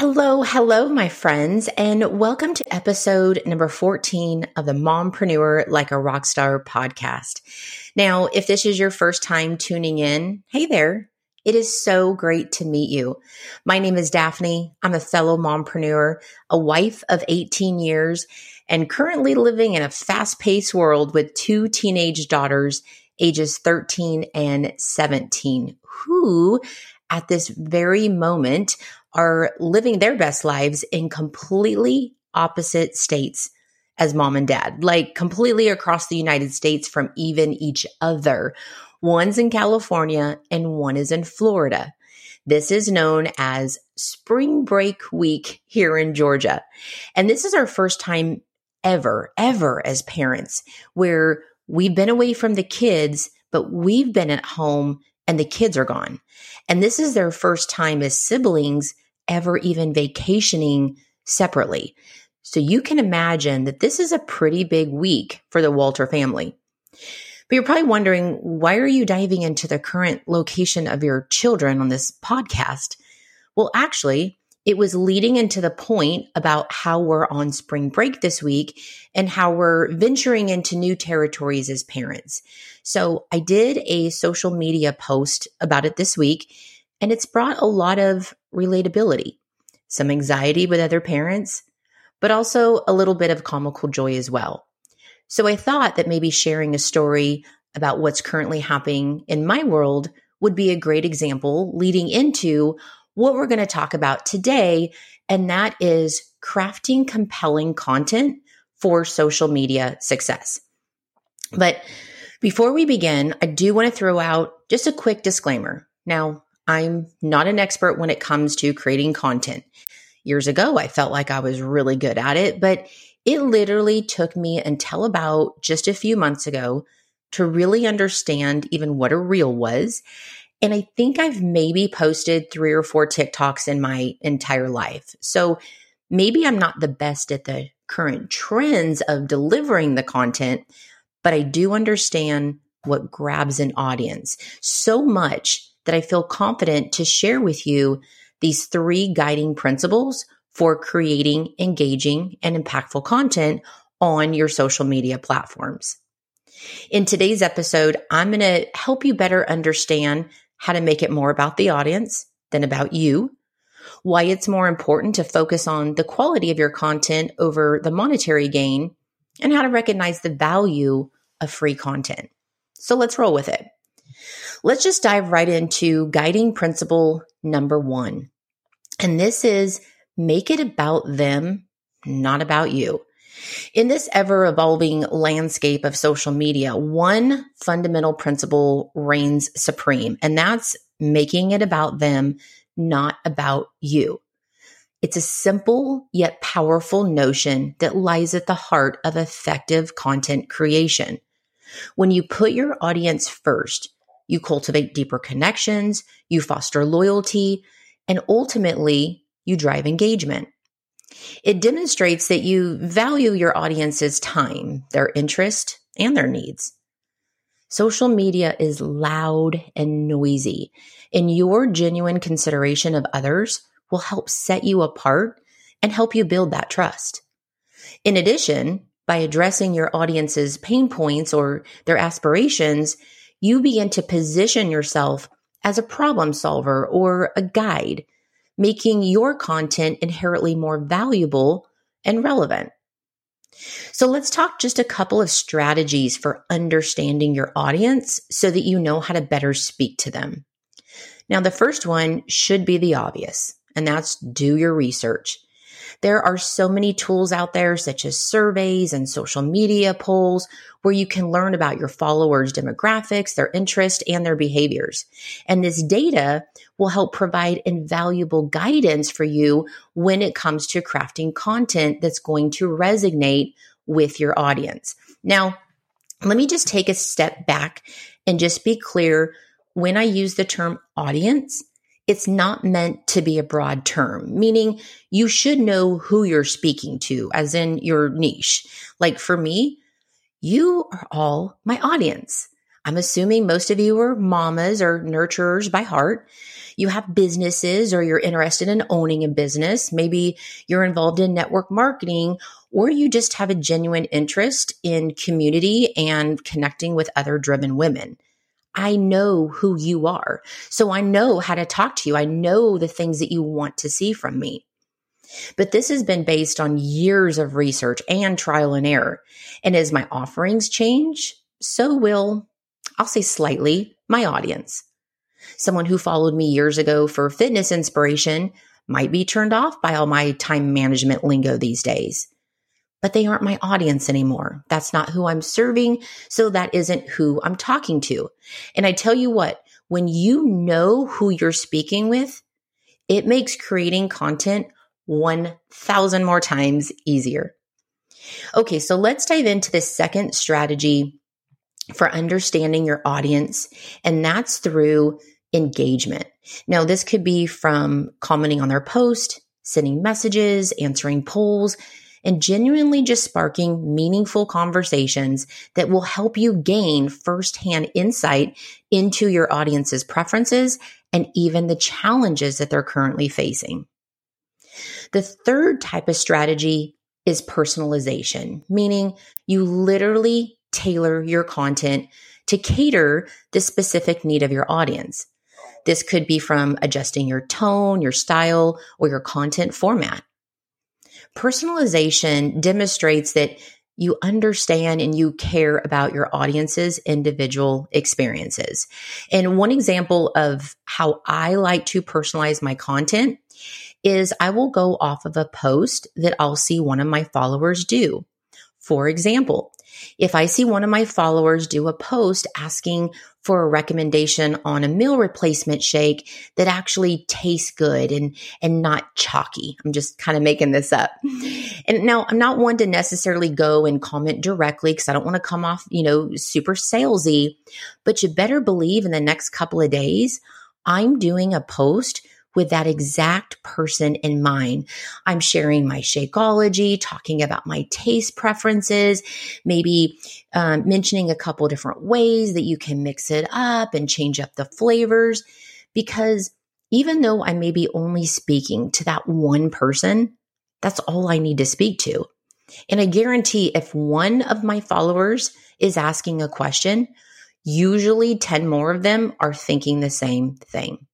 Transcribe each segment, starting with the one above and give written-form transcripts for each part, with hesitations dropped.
Hello, my friends, and welcome to episode number 14 of the Mompreneur Like a Rockstar podcast. Now, if this is your first time tuning in, hey there. It is so great to meet you. My name is Daphne. I'm a fellow mompreneur, a wife of 18 years, and currently living in a fast-paced world with two teenage daughters, ages 13 and 17, who at this very moment are living their best lives in completely opposite states as mom and dad, like completely across the United States from even each other. One's in California and one is in Florida. This is known as spring break week here in Georgia. And this is our first time ever as parents where we've been away from the kids, but we've been at home and the kids are gone. And this is their first time as siblings ever even vacationing separately. So you can imagine that this is a pretty big week for the Walter family. But you're probably wondering, why are you diving into the current location of your children on this podcast? Well, actually, it was leading into the point about how we're on spring break this week and how we're venturing into new territories as parents. So I did a social media post about it this week, and it's brought a lot of relatability, some anxiety with other parents, but also a little bit of comical joy as well. So I thought that maybe sharing a story about what's currently happening in my world would be a great example leading into what we're going to talk about today, and that is crafting compelling content for social media success. But before we begin, I do want to throw out just a quick disclaimer. Now, I'm not an expert when it comes to creating content. Years ago, I felt like I was really good at it, but it literally took me until about just a few months ago to really understand even what a reel was. And I think I've maybe posted 3 or 4 TikToks in my entire life. So maybe I'm not the best at the current trends of delivering the content, but I do understand what grabs an audience so much that I feel confident to share with you these 3 guiding principles for creating engaging and impactful content on your social media platforms. In today's episode, I'm going to help you better understand how to make it more about the audience than about you, why it's more important to focus on the quality of your content over the monetary gain, and how to recognize the value of free content. So let's roll with it. Let's just dive right into guiding principle number 1. And this is make it about them, not about you. In this ever-evolving landscape of social media, one fundamental principle reigns supreme, and that's making it about them, not about you. It's a simple yet powerful notion that lies at the heart of effective content creation. When you put your audience first, you cultivate deeper connections, you foster loyalty, and ultimately, you drive engagement. It demonstrates that you value your audience's time, their interest, and their needs. Social media is loud and noisy, and your genuine consideration of others will help set you apart and help you build that trust. In addition, by addressing your audience's pain points or their aspirations, you begin to position yourself as a problem solver or a guide, making your content inherently more valuable and relevant. So let's talk just a couple of strategies for understanding your audience so that you know how to better speak to them. Now, the first one should be the obvious, and that's do your research. There are so many tools out there, such as surveys and social media polls, where you can learn about your followers' demographics, their interests, and their behaviors. And this data will help provide invaluable guidance for you when it comes to crafting content that's going to resonate with your audience. Now, let me just take a step back and just be clear. When I use the term audience, it's not meant to be a broad term, meaning you should know who you're speaking to, as in your niche. Like for me, you are all my audience. I'm assuming most of you are mamas or nurturers by heart. You have businesses or you're interested in owning a business. Maybe you're involved in network marketing, or you just have a genuine interest in community and connecting with other driven women. I know who you are. So I know how to talk to you. I know the things that you want to see from me. But this has been based on years of research and trial and error. And as my offerings change, so will, I'll say slightly, my audience. Someone who followed me years ago for fitness inspiration might be turned off by all my time management lingo these days. But they aren't my audience anymore. That's not who I'm serving, so that isn't who I'm talking to. And I tell you what, when you know who you're speaking with, it makes creating content 1,000 more times easier. Okay, so let's dive into the second strategy for understanding your audience, and that's through engagement. Now, this could be from commenting on their post, sending messages, answering polls, and genuinely just sparking meaningful conversations that will help you gain firsthand insight into your audience's preferences and even the challenges that they're currently facing. The third type of strategy is personalization, meaning you literally tailor your content to cater the specific need of your audience. This could be from adjusting your tone, your style, or your content format. Personalization demonstrates that you understand and you care about your audience's individual experiences. And one example of how I like to personalize my content is I will go off of a post that I'll see one of my followers do. For example, if I see one of my followers do a post asking for a recommendation on a meal replacement shake that actually tastes good and not chalky. I'm just kind of making this up. And now I'm not one to necessarily go and comment directly because I don't want to come off, super salesy, but you better believe in the next couple of days, I'm doing a post with that exact person in mind. I'm sharing my Shakeology, talking about my taste preferences, maybe mentioning a couple different ways that you can mix it up and change up the flavors. Because even though I may be only speaking to that one person, that's all I need to speak to. And I guarantee if one of my followers is asking a question, usually 10 more of them are thinking the same thing.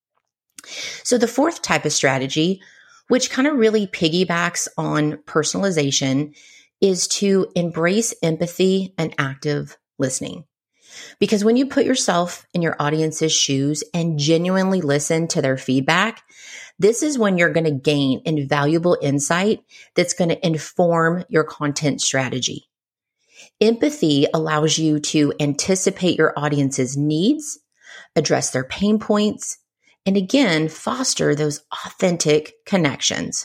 So the fourth type of strategy, which kind of really piggybacks on personalization, is to embrace empathy and active listening. Because when you put yourself in your audience's shoes and genuinely listen to their feedback, this is when you're going to gain invaluable insight that's going to inform your content strategy. Empathy allows you to anticipate your audience's needs, address their pain points, and again, foster those authentic connections.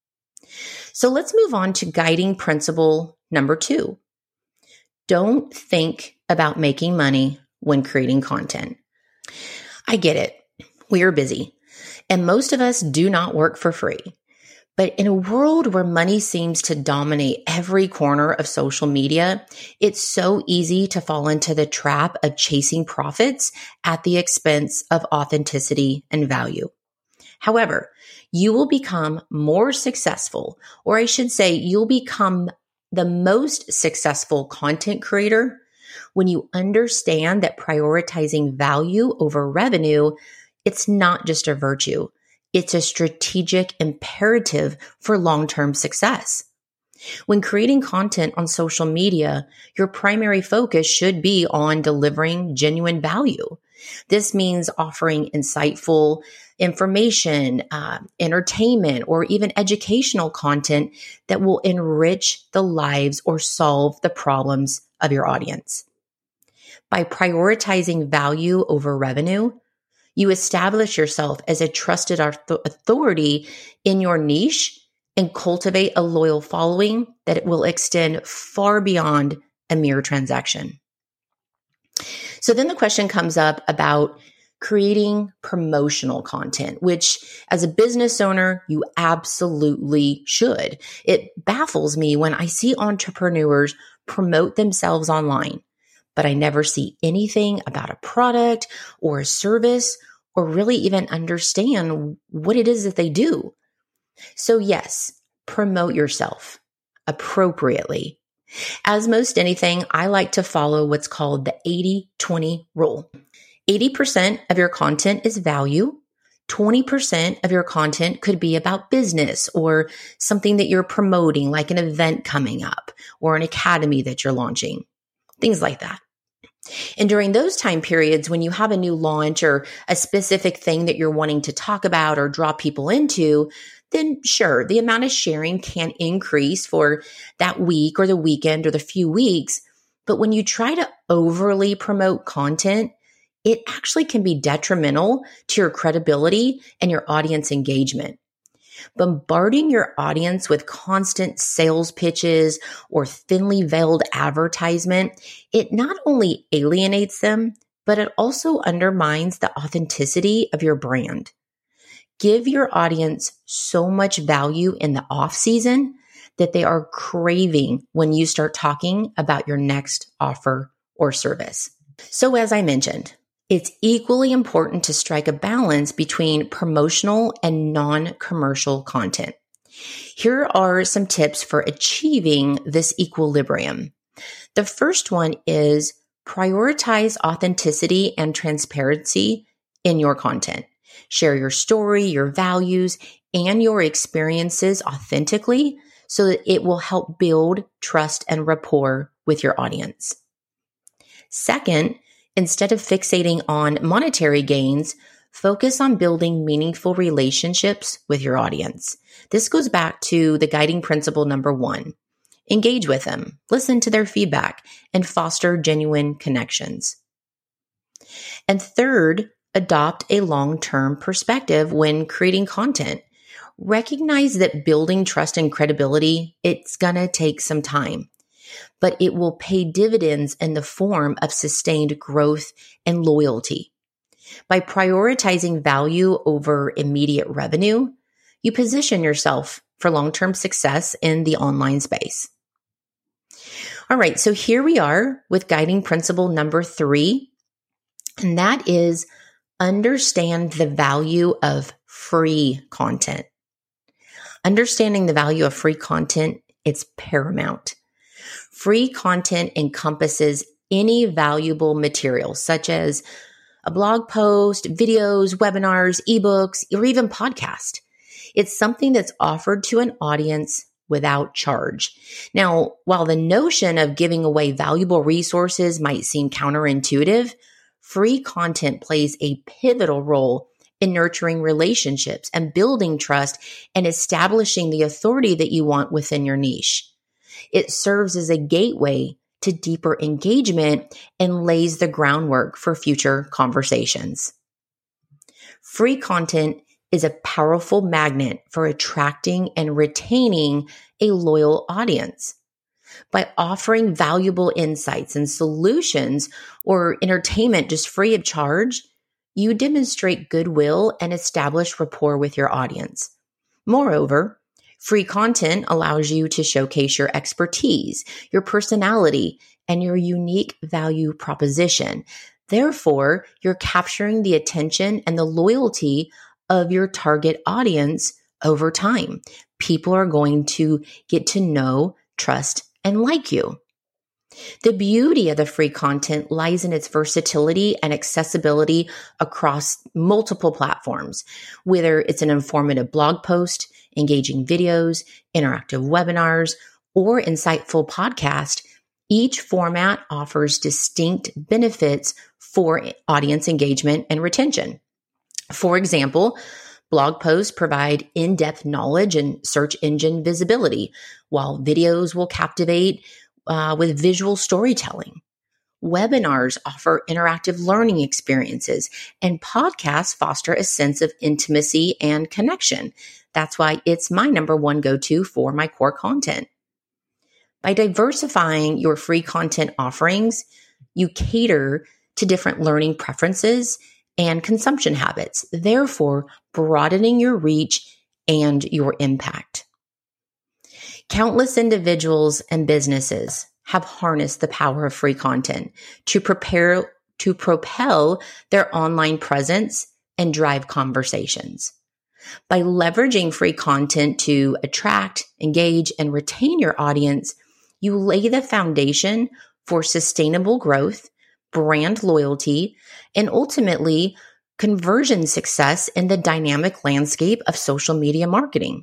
So let's move on to guiding principle number 2. Don't think about making money when creating content. I get it. We are busy, and most of us do not work for free. But in a world where money seems to dominate every corner of social media, it's so easy to fall into the trap of chasing profits at the expense of authenticity and value. However, you will become more successful, or I should say, you'll become the most successful content creator when you understand that prioritizing value over revenue, it's not just a virtue. It's a strategic imperative for long-term success. When creating content on social media, your primary focus should be on delivering genuine value. This means offering insightful information, entertainment, or even educational content that will enrich the lives or solve the problems of your audience. By prioritizing value over revenue, you establish yourself as a trusted authority in your niche and cultivate a loyal following that will extend far beyond a mere transaction. So then the question comes up about creating promotional content, which as a business owner, you absolutely should. It baffles me when I see entrepreneurs promote themselves online, but I never see anything about a product or a service or really even understand what it is that they do. So yes, promote yourself appropriately. As most anything, I like to follow what's called the 80-20 rule. 80% of your content is value. 20% of your content could be about business or something that you're promoting, like an event coming up or an academy that you're launching, things like that. And during those time periods, when you have a new launch or a specific thing that you're wanting to talk about or draw people into, then sure, the amount of sharing can increase for that week or the weekend or the few weeks. But when you try to overly promote content, it actually can be detrimental to your credibility and your audience engagement. Bombarding your audience with constant sales pitches or thinly veiled advertisement, it not only alienates them, but it also undermines the authenticity of your brand. Give your audience so much value in the off season that they are craving when you start talking about your next offer or service. So as I mentioned, it's equally important to strike a balance between promotional and non-commercial content. Here are some tips for achieving this equilibrium. The first one is prioritize authenticity and transparency in your content. Share your story, your values, and your experiences authentically so that it will help build trust and rapport with your audience. Second, instead of fixating on monetary gains, focus on building meaningful relationships with your audience. This goes back to the guiding principle number 1. Engage with them, listen to their feedback, and foster genuine connections. And third, adopt a long-term perspective when creating content. Recognize that building trust and credibility, it's gonna take some time, but it will pay dividends in the form of sustained growth and loyalty. By prioritizing value over immediate revenue, you position yourself for long-term success in the online space. All right, so here we are with guiding principle number 3, and that is understand the value of free content. Understanding the value of free content, it's paramount. Free content encompasses any valuable material, such as a blog post, videos, webinars, ebooks, or even podcast. It's something that's offered to an audience without charge. Now, while the notion of giving away valuable resources might seem counterintuitive, free content plays a pivotal role in nurturing relationships and building trust and establishing the authority that you want within your niche. It serves as a gateway to deeper engagement and lays the groundwork for future conversations. Free content is a powerful magnet for attracting and retaining a loyal audience. By offering valuable insights and solutions or entertainment just free of charge, you demonstrate goodwill and establish rapport with your audience. Moreover, free content allows you to showcase your expertise, your personality, and your unique value proposition. Therefore, you're capturing the attention and the loyalty of your target audience over time. People are going to get to know, trust, and like you. The beauty of the free content lies in its versatility and accessibility across multiple platforms, whether it's an informative blog post, engaging videos, interactive webinars, or insightful podcast. Each format offers distinct benefits for audience engagement and retention. For example, blog posts provide in-depth knowledge and search engine visibility, while videos will captivate with visual storytelling. Webinars offer interactive learning experiences, and podcasts foster a sense of intimacy and connection. That's why it's my number 1 go-to for my core content. By diversifying your free content offerings, you cater to different learning preferences and consumption habits, therefore broadening your reach and your impact. Countless individuals and businesses have harnessed the power of free content to propel their online presence and drive conversations. By leveraging free content to attract, engage, and retain your audience, you lay the foundation for sustainable growth, brand loyalty, and ultimately conversion success in the dynamic landscape of social media marketing.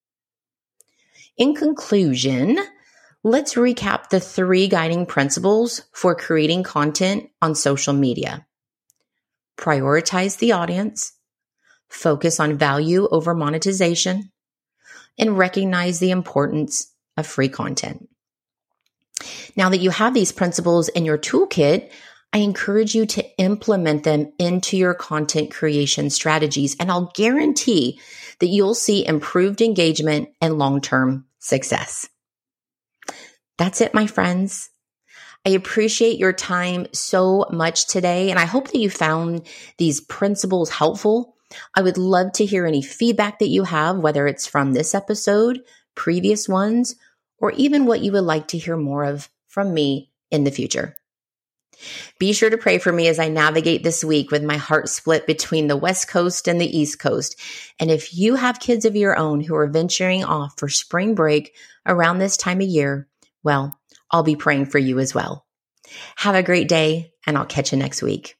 In conclusion, let's recap the 3 guiding principles for creating content on social media. Prioritize the audience, focus on value over monetization, and recognize the importance of free content. Now that you have these principles in your toolkit, I encourage you to implement them into your content creation strategies, and I'll guarantee that you'll see improved engagement and long-term success. That's it, my friends. I appreciate your time so much today, and I hope that you found these principles helpful. I would love to hear any feedback that you have, whether it's from this episode, previous ones, or even what you would like to hear more of from me in the future. Be sure to pray for me as I navigate this week with my heart split between the West Coast and the East Coast. And if you have kids of your own who are venturing off for spring break around this time of year, well, I'll be praying for you as well. Have a great day, and I'll catch you next week.